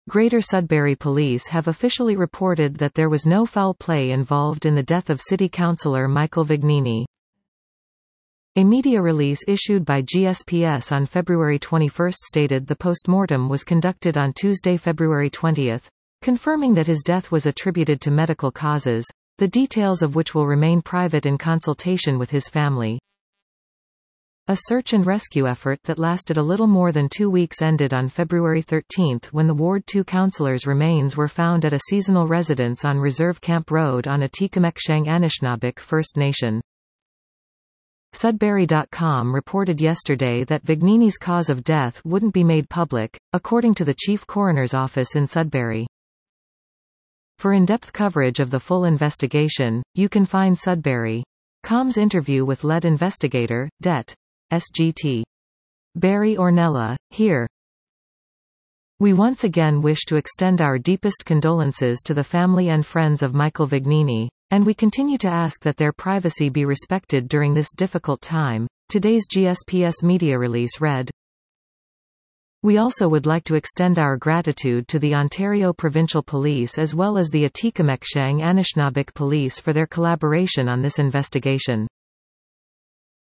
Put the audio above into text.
Greater Sudbury Police have officially reported that there was no foul play involved in the death of City Councillor Michael Vignini. A media release issued by GSPS on February 21 stated the post-mortem was conducted on Tuesday, February 20, confirming that his death was attributed to medical causes, the details of which will remain private in consultation with his family. A search and rescue effort that lasted a little more than 2 weeks ended on February 13 when the Ward 2 councillor's remains were found at a seasonal residence on Reserve Camp Road on Atikameksheng Anishinaabeg First Nation. Sudbury.com reported yesterday that Vignini's cause of death wouldn't be made public, according to the Chief Coroner's Office in Sudbury. For in-depth coverage of the full investigation, you can find Sudbury.com's interview with lead investigator, Det. SGT. Barry Ornella, here. We once again wish to extend our deepest condolences to the family and friends of Michael Vignini, and we continue to ask that their privacy be respected during this difficult time. Today's GSPS media release read. We also would like to extend our gratitude to the Ontario Provincial Police as well as the Atikameksheng Anishinaabeg Police for their collaboration on this investigation.